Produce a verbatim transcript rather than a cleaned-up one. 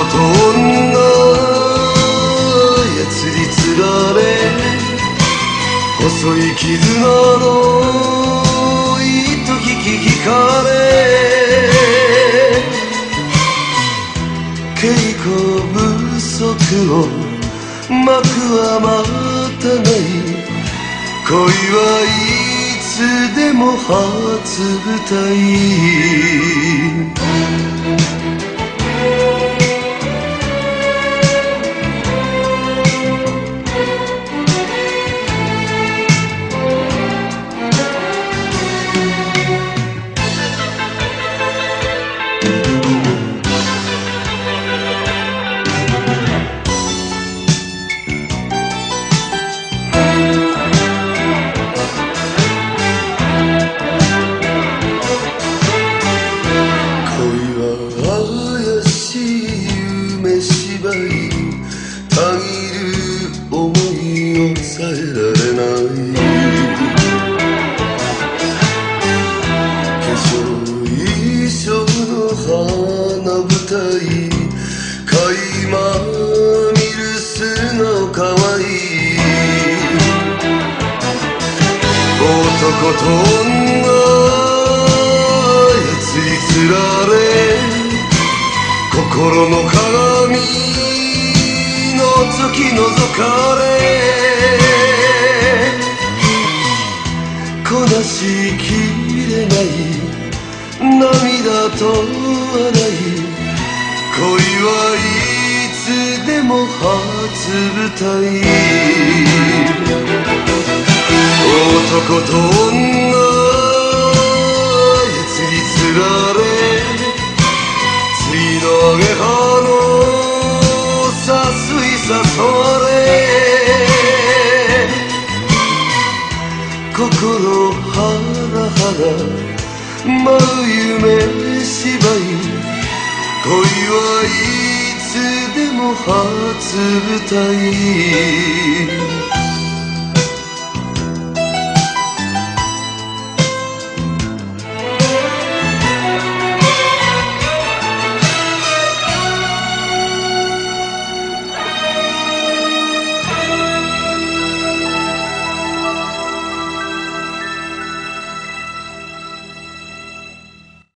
女やつにつられ細い絆の糸引き引かれ稽古不足を幕は待たない恋はいつでも初舞台たぎる想いを抑えられない化粧衣装の花舞台垣間見る素顔かわいい男と女やつにつられ心の鏡時覗かれこなしきれない涙と笑い恋はいつでも初舞台男と女やつにつられ次のアゲハの誘われ心ハラハラ舞う夢芝居恋はいつでも初舞台